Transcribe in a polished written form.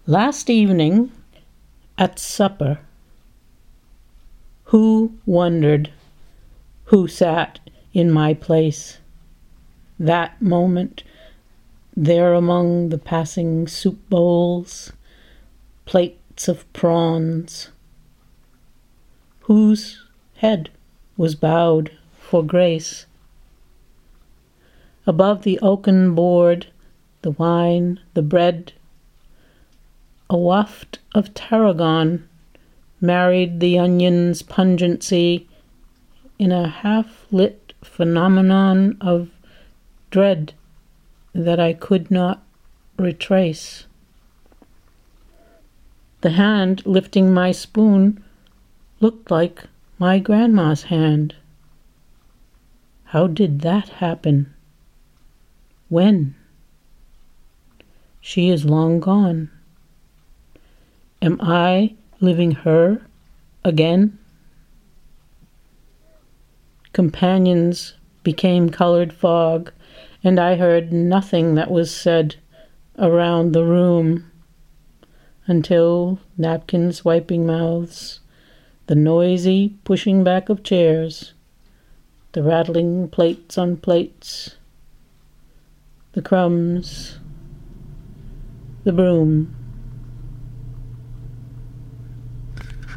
Last evening at supper, who wondered who sat in my place? That moment, there among the passing soup bowls, plates of prawns, whose head was bowed for grace? Above the oaken board, the wine, the bread, a waft of tarragon married the onion's pungency in a half-lit phenomenon of dread that I could not retrace. The hand lifting my spoon looked like my grandma's hand. How did that happen? When? She is long gone. Am I living her again? Companions became colored fog, and I heard nothing that was said around the room until napkins wiping mouths, the noisy pushing back of chairs, the rattling plates on plates, the crumbs, the broom.